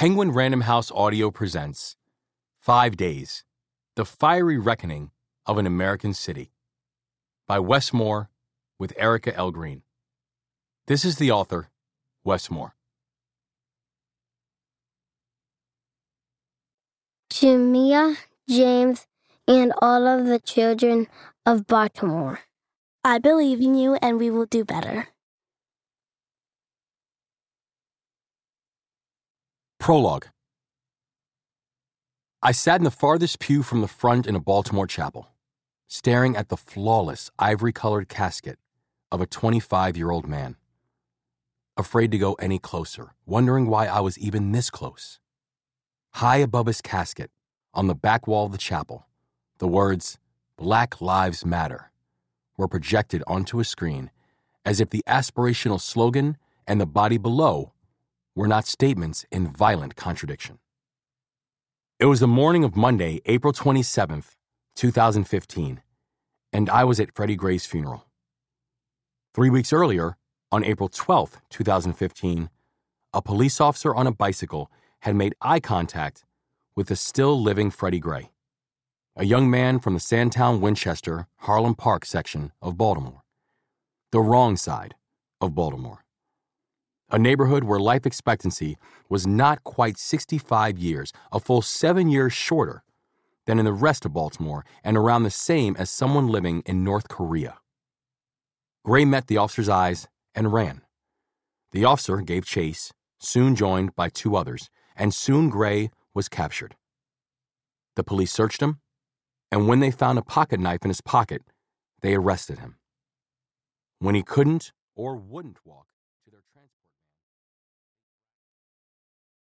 Penguin Random House Audio presents 5 Days, The Fiery Reckoning of an American City by Wes Moore with Erica L. Green. This is the author, Wes Moore. To Mia, James, and all of the children of Baltimore, I believe in you and we will do better. Prologue. I sat in the farthest pew from the front in a Baltimore chapel, staring at the flawless ivory-colored casket of a 25-year-old man, afraid to go any closer, wondering why I was even this close. High above his casket, on the back wall of the chapel, the words, "Black Lives Matter," were projected onto a screen as if the aspirational slogan and the body below were not statements in violent contradiction. It was the morning of Monday, April 27th, 2015, and I was at Freddie Gray's funeral. 3 weeks earlier, on April 12th, 2015, a police officer on a bicycle had made eye contact with the still-living Freddie Gray, a young man from the Sandtown-Winchester, Harlem Park section of Baltimore, the wrong side of Baltimore, a neighborhood where life expectancy was not quite 65 years, a full 7 years shorter than in the rest of Baltimore and around the same as someone living in North Korea. Gray met the officer's eyes and ran. The officer gave chase, soon joined by 2 others, and soon Gray was captured. The police searched him, and when they found a pocket knife in his pocket, they arrested him. When he couldn't or wouldn't walk,